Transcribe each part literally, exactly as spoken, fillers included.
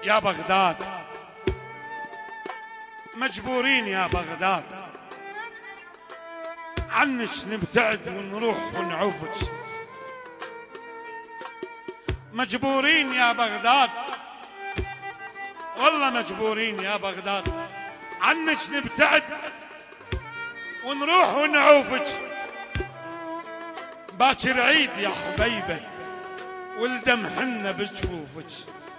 يا بغداد، مجبورين يا بغداد عنك نبتعد ونروح ونعوفك. مجبورين يا بغداد، والله مجبورين يا بغداد عنك نبتعد ونروح ونعوفك. باكر عيد يا حبيبه والدم حنا بجفوفك.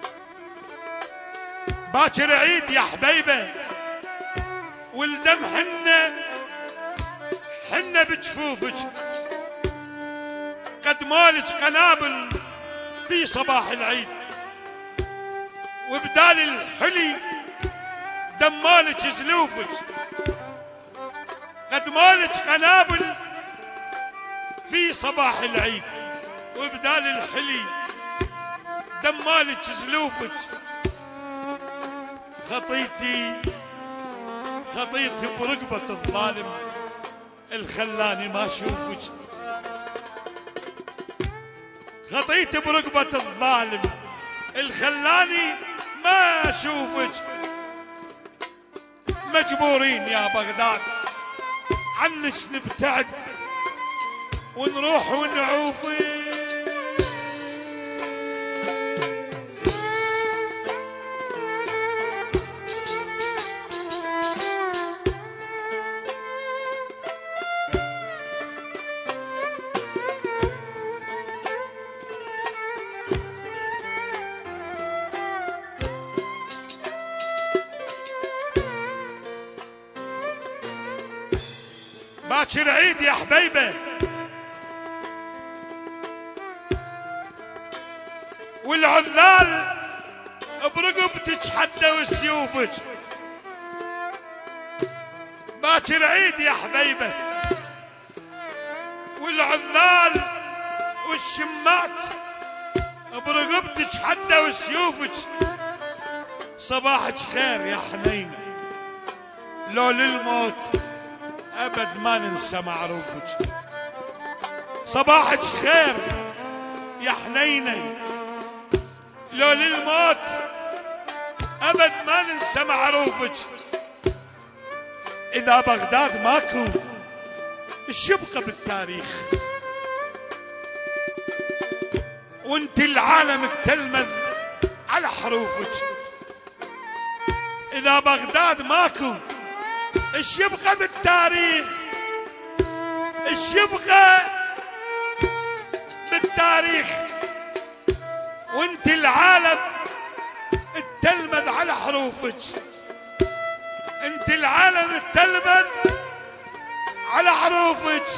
باكر عيد يا حبيبه والدم حنا حنا بجفوفك. قد مالك قنابل في صباح العيد وبدال الحلي دم مالك زلوفك. قد مالك قنابل في صباح العيد وبدال الحلي دم مالك زلوفك. خطيتي خطيتي برقبة الظالم الخلاني ما اشوفك. خطيتي برقبة الظالم الخلاني ما اشوفك. مجبورين يا بغداد عنك نبتعد ونروح ونعوفك. باكر عيد يا حبيبه والعذال برقبتك حدوا سيوفك. باكر عيد يا حبيبه والعذال والشمات برقبتك حدوا سيوفك. صباحك خير يا حنينه لو للموت أبد ما ننسى معروفك. صباحك خير يا حنينة لو للموت أبد ما ننسى معروفك. إذا بغداد ماكو إيش يبقى بالتاريخ وانت العالم التلمذ على حروفك. إذا بغداد ماكو ايش يبقى بالتاريخ ايش يبقى بالتاريخ وانت العالم التلمذ على حروفك. انت العالم التلمذ على حروفك.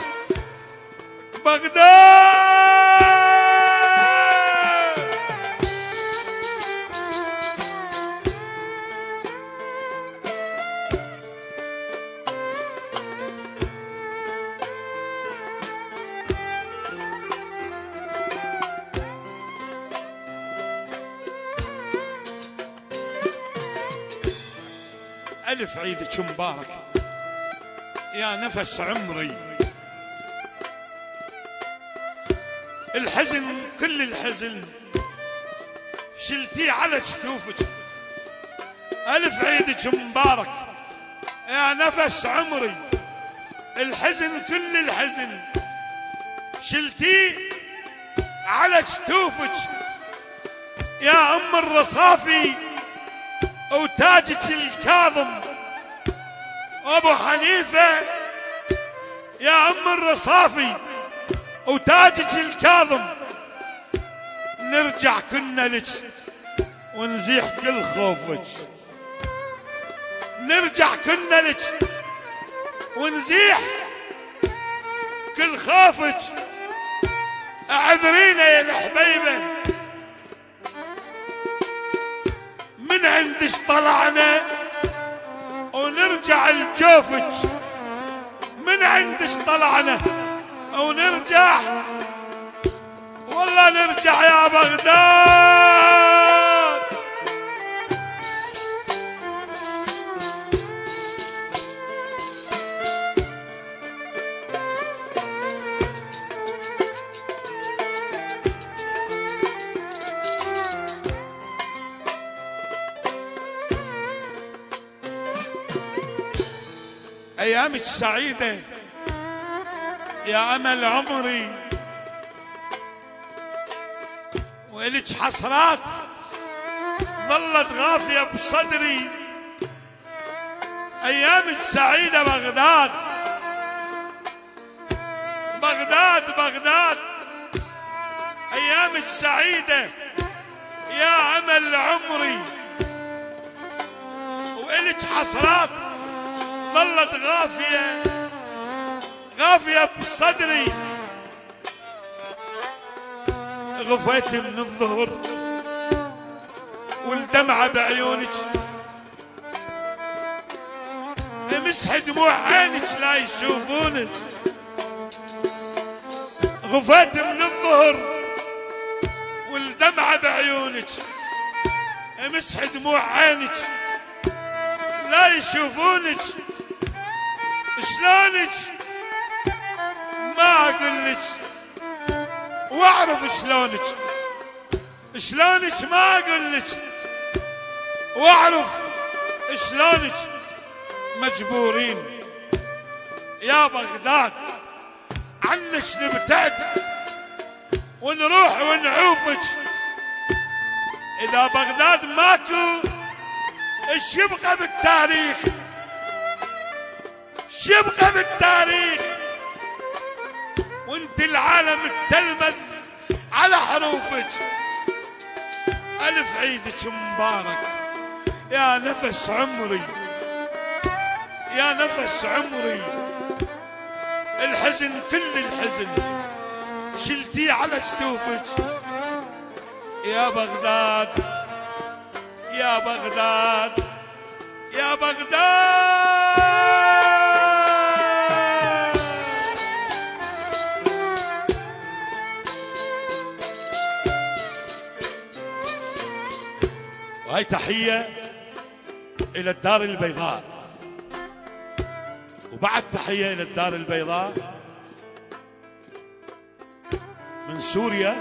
بغداد ألف عيدك مبارك يا نفس عمري. الحزن كل الحزن شلتيه على جتوفك. ألف عيدك مبارك يا نفس عمري. الحزن كل الحزن شلتيه على جتوفك. يا أم الرصافي وتاجك الكاظم ابو حنيفه. يا ام الرصافي وتاجك الكاظم نرجع كنا لك ونزيح كل خوفك. نرجع كنا لك ونزيح كل خوفك. اعذرينا يا الحبيبه من عندش طلعنا ونرجع لجوفك. من عندش طلعنا ونرجع والله نرجع يا بغداد. أيامك سعيدة يا أمل عمري، وإلك حسرات ظلت غافية بصدري. أيامك سعيدة بغداد بغداد بغداد، أيامك سعيدة يا أمل عمري، وإلك حسرات ظلت غافية غافية بصدري. غفيت من الظهر والدمعة بعيونك، مسح دموع عينك لا يشوفونك. غفيت من الظهر والدمعة بعيونك، مسح دموع عينك لا يشوفونك. شلونك ما اقولك، واعرف شلونك شلونك ما اقولك، واعرف شلونك. مجبورين يا بغداد عنك نبتعد ونروح ونعوفك. اذا بغداد ماكو ايش يبقى بالتاريخ؟ ايش يبقى بالتاريخ؟ وانت العالم التلمذ على حروفك. الف عيدك مبارك يا نفس عمري، يا نفس عمري. الحزن كل الحزن شلتيه على جدوفك يا بغداد، يا بغداد، يا بغداد. وهي تحية إلى الدار البيضاء، وبعد تحية إلى الدار البيضاء من سوريا،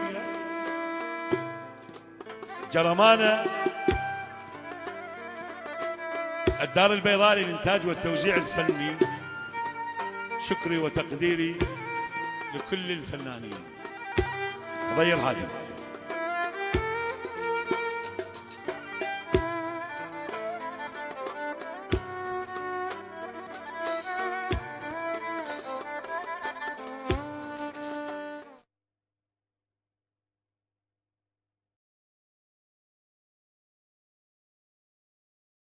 جرمانة، الدار البيضاء للإنتاج والتوزيع الفني. شكري وتقديري لكل الفنانين. ضير هاتم.